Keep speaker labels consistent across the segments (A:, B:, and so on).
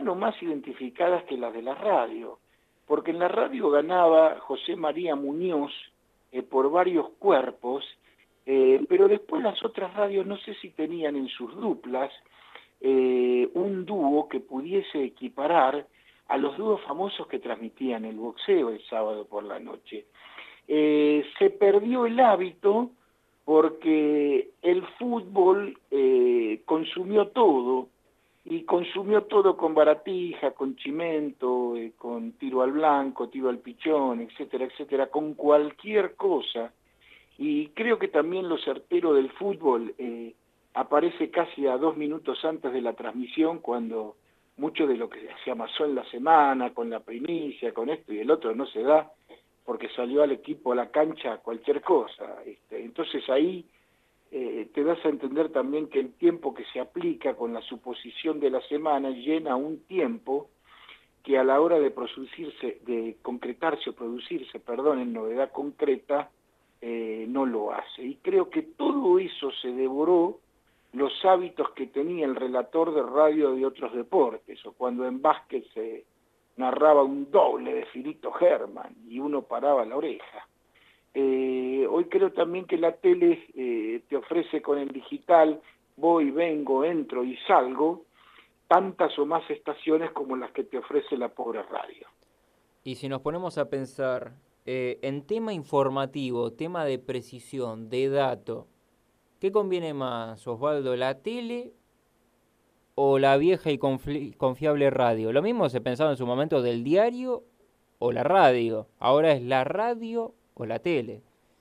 A: no más identificadas que las de la radio, porque en la radio ganaba José María Muñoz por varios cuerpos, pero después las otras radios no sé si tenían en sus duplas un dúo que pudiese equiparar a los dúos famosos que transmitían el boxeo el sábado por la noche. Se perdió el hábito porque el fútbol consumió todo, y consumió todo con baratija, con chimento, con tiro al blanco, tiro al pichón, etcétera, etcétera, con cualquier cosa. Y creo que también lo certero del fútbol aparece casi a 2 minutos antes de la transmisión, cuando mucho de lo que se amasó en la semana, con la primicia, con esto y el otro, no se da, porque salió al equipo a la cancha cualquier cosa. Entonces ahí te das a entender también que el tiempo que se aplica con la suposición de la semana llena un tiempo que a la hora de concretarse o producirse, perdón, en novedad concreta, no lo hace. Y creo que todo eso se devoró los hábitos que tenía el relator de radio de otros deportes, o cuando en básquet se narraba un doble de Filito Herman y uno paraba la oreja. Hoy creo también que la tele te ofrece con el digital, voy, vengo, entro y salgo, tantas o más estaciones como las que te ofrece la pobre radio.
B: Y si nos ponemos a pensar en tema informativo, tema de precisión, de dato, ¿qué conviene más, Osvaldo, la tele o la vieja y confiable radio? Lo mismo se pensaba en su momento del diario o la radio. Ahora es la radio o la tele.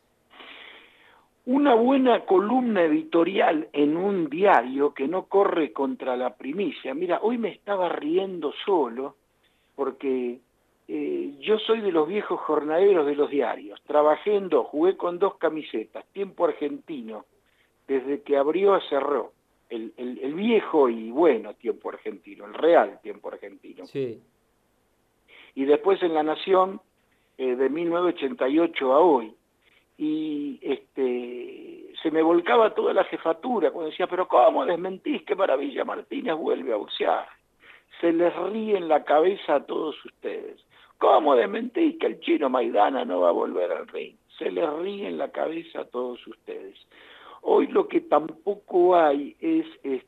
A: Una buena columna editorial en un diario que no corre contra la primicia. Mira, hoy me estaba riendo solo porque yo soy de los viejos jornaleros de los diarios. Trabajé en dos, jugué con 2 camisetas, Tiempo Argentino, desde que abrió a cerró. El viejo y bueno Tiempo Argentino, el real Tiempo Argentino.
B: Sí.
A: Y después en La Nación, de 1988 a hoy. Y se me volcaba toda la jefatura cuando decía, pero ¿cómo desmentís que Maravilla Martínez vuelve a boxear? Se les ríe en la cabeza a todos ustedes. ¿Cómo desmentís que el Chino Maidana no va a volver al ring? Se les ríe en la cabeza a todos ustedes. Hoy lo que tampoco hay es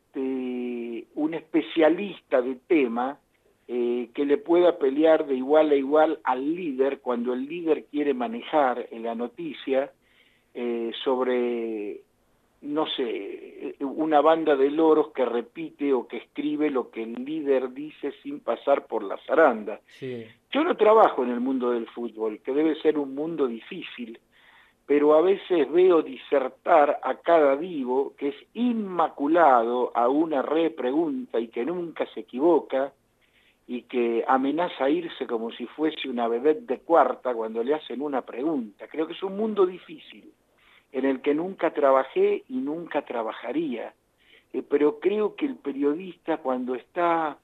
A: un especialista de tema que le pueda pelear de igual a igual al líder cuando el líder quiere manejar en la noticia sobre, no sé, una banda de loros que repite o que escribe lo que el líder dice sin pasar por la zaranda.
B: Sí.
A: Yo no trabajo en el mundo del fútbol, que debe ser un mundo difícil, pero a veces veo disertar a cada divo que es inmaculado a una repregunta y que nunca se equivoca, y que amenaza a irse como si fuese una vedette de cuarta cuando le hacen una pregunta. Creo que es un mundo difícil, en el que nunca trabajé y nunca trabajaría, pero creo que el periodista, cuando está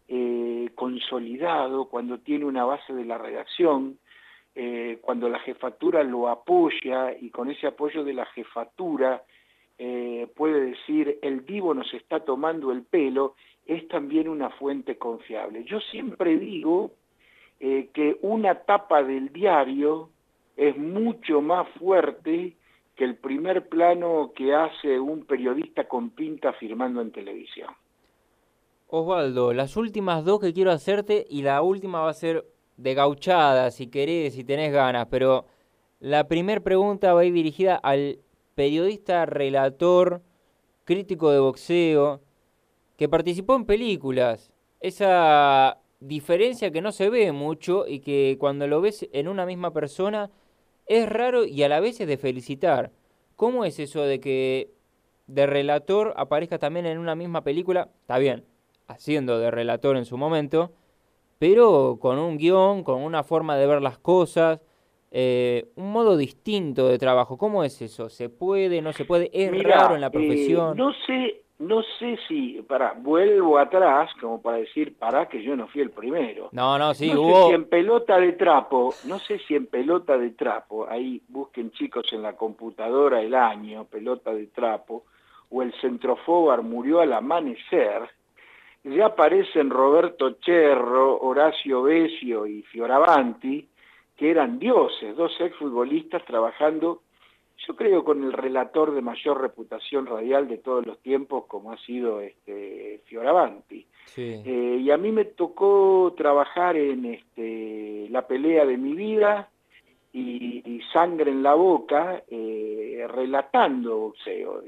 A: consolidado, cuando tiene una base de la redacción, cuando la jefatura lo apoya y con ese apoyo de la jefatura puede decir, el divo nos está tomando el pelo, es también una fuente confiable. Yo siempre digo que una tapa del diario es mucho más fuerte que el primer plano que hace un periodista con pinta firmando en televisión.
B: Osvaldo, las últimas dos que quiero hacerte, y la última va a ser de gauchada, si querés, si tenés ganas, pero la primera pregunta va a ir dirigida al periodista, relator, crítico de boxeo, que participó en películas. Esa diferencia que no se ve mucho y que cuando lo ves en una misma persona es raro y a la vez es de felicitar. ¿Cómo es eso de que de relator aparezca también en una misma película? Está bien, haciendo de relator en su momento, pero con un guión, con una forma de ver las cosas, un modo distinto de trabajo. ¿Cómo es eso? ¿Se puede, no se puede? ¿Es raro en
A: Mira,
B: la profesión?
A: no sé si, vuelvo atrás, como para decir, que yo no fui el primero.
B: No, no, sí,
A: No sé si
B: hubo...
A: en pelota de trapo, no sé si en pelota de trapo, ahí busquen chicos en la computadora el año, pelota de trapo, o el centrofobar murió al amanecer, ya aparecen Roberto Cherro, Horacio Besio y Fioravanti, que eran dioses, dos exfutbolistas trabajando, yo creo, con el relator de mayor reputación radial de todos los tiempos, como ha sido Fioravanti.
B: Sí.
A: Y a mí me tocó trabajar en La pelea de mi vida y Sangre en la boca, relatando boxeo,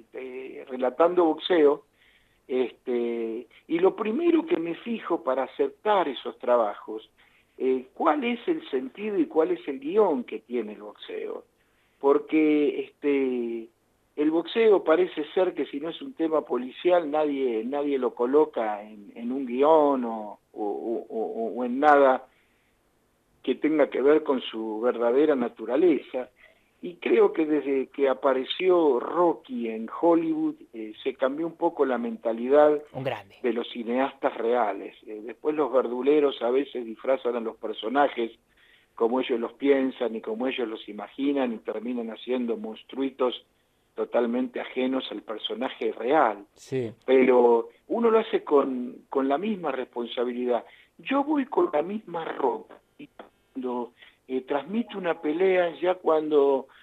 A: y lo primero que me fijo para aceptar esos trabajos, cuál es el sentido y cuál es el guión que tiene el boxeo. Porque el boxeo parece ser que si no es un tema policial, nadie lo coloca en un guión o en nada que tenga que ver con su verdadera naturaleza. Y creo que desde que apareció Rocky en Hollywood se cambió un poco la mentalidad
C: Un grande.
A: de los cineastas reales. Después los verduleros a veces disfrazan a los personajes como ellos los piensan y como ellos los imaginan y terminan haciendo monstruitos totalmente ajenos al personaje real.
B: Sí.
A: Pero uno lo hace con la misma responsabilidad. Yo voy con la misma ropa y cuando transmito una pelea, ya cuando